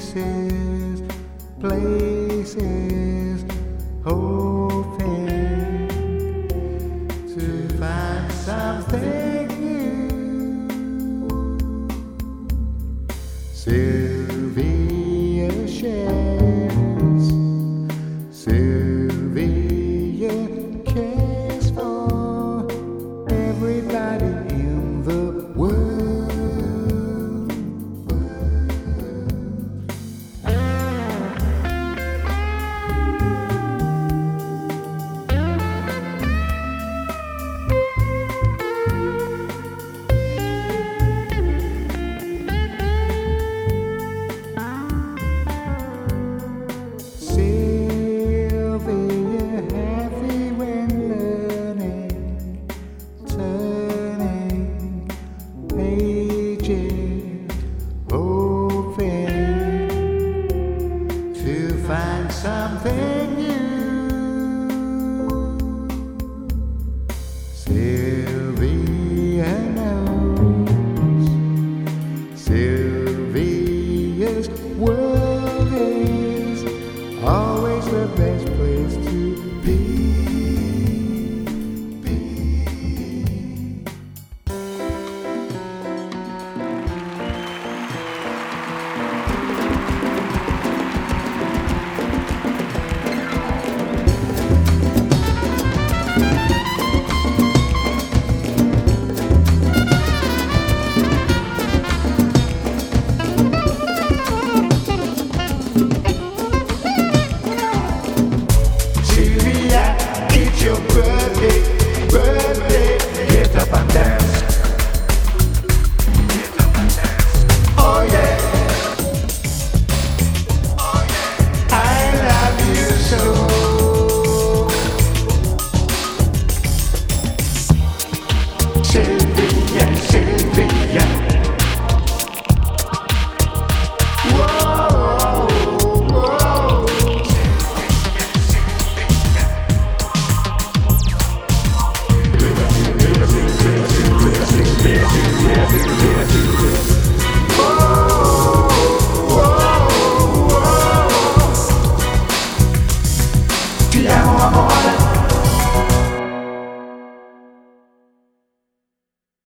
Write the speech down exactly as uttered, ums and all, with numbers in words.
faces, places, hoping to find something new. Sylvia shares, Sylvia cares for everybody in the world. Find something new. Sylvia knows. Sylvia's world is always the best place to be. Your birthday, birthday, get up and dance. Get up and dance. Oh yeah, oh yeah. I love you so. Say